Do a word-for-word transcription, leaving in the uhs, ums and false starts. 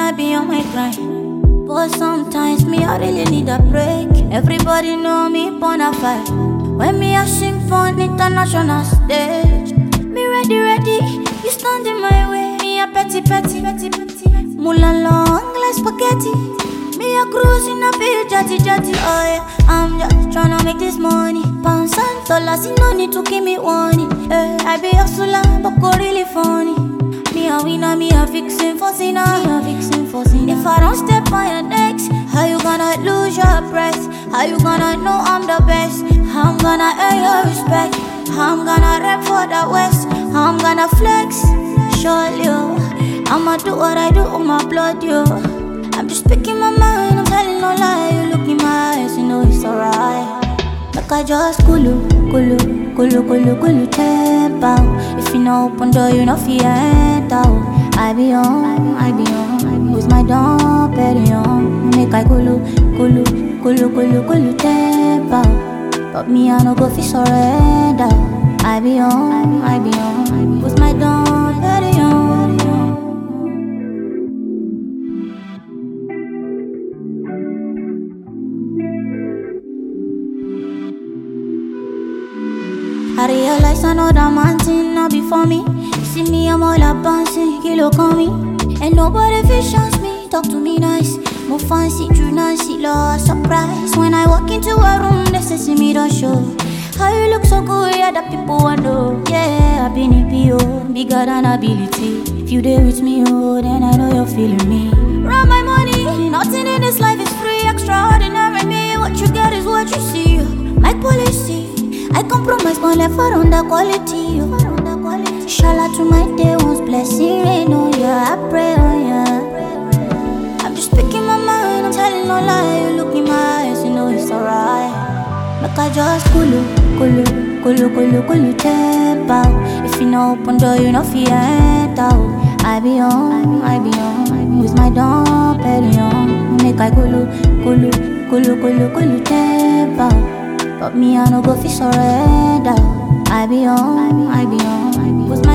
I be on my grind. But sometimes me, I really need a break. Everybody know me bona fide. When me I sing for an international stage, me ready, ready, you stand in my way. Me a petty, petty, petty, petty. Mula long like spaghetti. Me a cruising a bit jetty, jetty. Oh yeah, I'm just tryna make this money. Pounds and dollars, you no need to give me warning. Hey, I be hustler, but go really funny. Me a winner, me a fixin' for sinner. Me a fixin' for sinner. If I don't step on your necks, how you gonna lose your breath? How you gonna know I'm the best? How I'm gonna earn your respect? How I'm gonna rap for the West? How I'm gonna flex? Surely, yo, I'ma do what I do with my blood, yo. I'm just speaking my mind, I'm telling no lie. You look in my eyes, you know it's alright. Like I just kulu, kulu, kulu, kulu, kulu, tap out. If you know open door, you know fi enter. I be on, I be on, with my Dom Perignon. Make I kulu, kulu, kulu, kulu, kulu, tap out. But me I no go fi surrender. I be on, I be on, with my Dom Perignon. I realize I know that man thing not before me. See me, I'm all up bouncing, kilo call me. And nobody fish chance me, talk to me nice. More fancy, true Nancy, lost surprise. When I walk into a room, they say see me don't show. How you look so good, yeah, that people wonder. Yeah, I've been a P O, bigger than ability. If you there with me, oh, then I know you're feeling me. Run my money, nothing in this life is free. Extraordinary me, what you get is what you see. My policy, I compromise my life around the quality. Shout out to my day one's blessing rain on ya. I pray on ya. I'm just speaking my mind, I'm telling no lie. You look in my eyes, you know it's alright. Like I just kulu, kulu, kulu, kulu, kulu, tap out. If you know open door, you know fi enter. I be on, I be on, with my Dom Perignon. Make I kulu, kulu, kulu, kulu, kulu, tap out. But me I no go fi surrender. I be on, I be on, with my